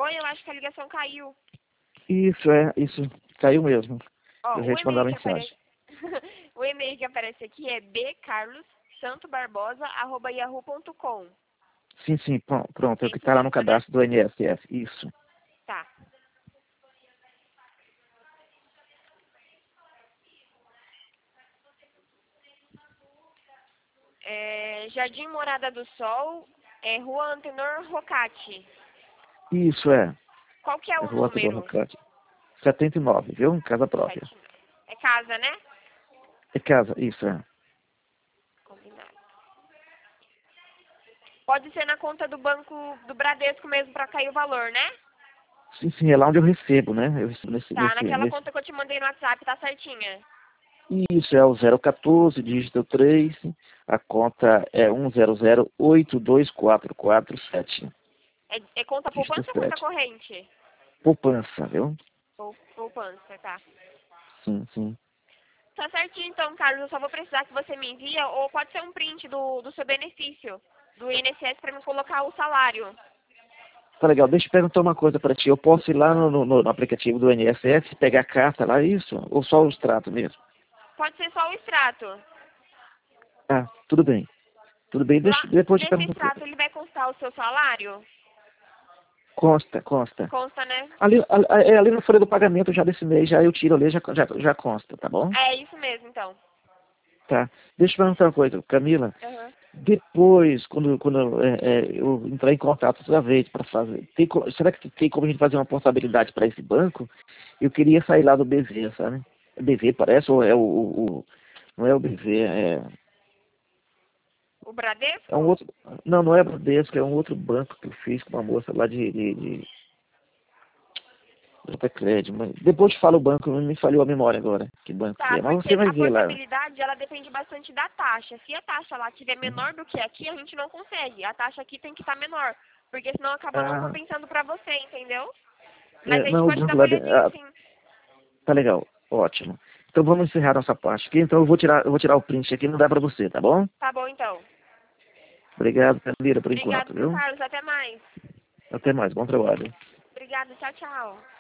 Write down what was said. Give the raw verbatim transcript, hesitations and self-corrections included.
Oi, eu acho que a ligação caiu. Isso, é, isso. Caiu mesmo. Ó, Eu o já ia te mandar e-mail uma que mensagem. aparece... o e-mail que aparece aqui é b carlos santo barbosa arroba yahoo ponto com. Sim, sim, pron- pronto. É É o que isso está lá no mesmo, né? cadastro do N S S. Isso. Tá. É, Jardim Morada do Sol, é, Rua Antenor Rocati. Isso, é. Qual que é É o Rota do número? Rocate. setenta e nove, viu? Casa própria. Sete, nove. É casa, né? É casa, isso, é. Combinado. Pode ser na conta do banco do Bradesco mesmo pra cair o valor, né? Sim, sim, é lá onde eu recebo, né? Eu recebo nesse, Tá, nesse, naquela nesse... conta que eu te mandei no WhatsApp, tá certinha. Isso, é o zero um quatro, dígito três, a conta é um zero zero oito dois quatro quatro sete, É, é conta dígito poupança ou conta sete. corrente? Poupança, viu? Pou- Poupança, tá. Sim, sim. Tá certinho então, Carlos. Eu só vou precisar que você me envia, ou pode ser um print do, do seu benefício, do I N S S, pra me colocar o salário. Tá legal, deixa eu perguntar uma coisa pra ti. Eu posso ir lá no, no, no aplicativo do I N S S, pegar a carta lá, isso? Ou só o extrato mesmo? Pode ser só o extrato. Ah, tudo bem. Tudo bem, deixa, Lá, depois eu te nesse pergunto. extrato, ele vai constar o seu salário? Consta, consta. Consta, né? Ali, ali, é, ali na folha do pagamento já desse mês, já eu tiro ali, já, já, já consta, tá bom? É isso mesmo, então. Tá. Deixa eu perguntar uma coisa, Camila. Aham. Depois, quando, quando é, é, eu entrar em contato outra vez para fazer, tem, co- será que tem como a gente fazer uma portabilidade para esse banco? Eu queria sair lá do B V, sabe? É B V parece, ou é o, o- o- não é o B V, é, O é um Bradesco? outro, não, não é Bradesco, é um outro banco que eu fiz com uma moça lá de, de, de Doutor Crédito, mas depois te falo o banco, me falhou a memória agora, que banco que Tá, é, mas porque você vai a ver lá. portabilidade, ela depende bastante da taxa. Se a taxa lá estiver menor do que aqui, a gente não consegue. A taxa aqui tem que estar menor, porque senão acaba não Ah, compensando pra você, entendeu? Mas é, a gente não, o pode dar banco uma lá, de, olhadinha, ah, sim. tá legal, ótimo. Então vamos encerrar nossa parte aqui, então eu vou tirar, eu vou tirar o print aqui, não dá pra você, tá bom? Tá bom, então. Obrigado, Camila, por Obrigado, enquanto, viu, viu? Carlos? Até mais. Até mais, bom trabalho. Obrigada, tchau, tchau.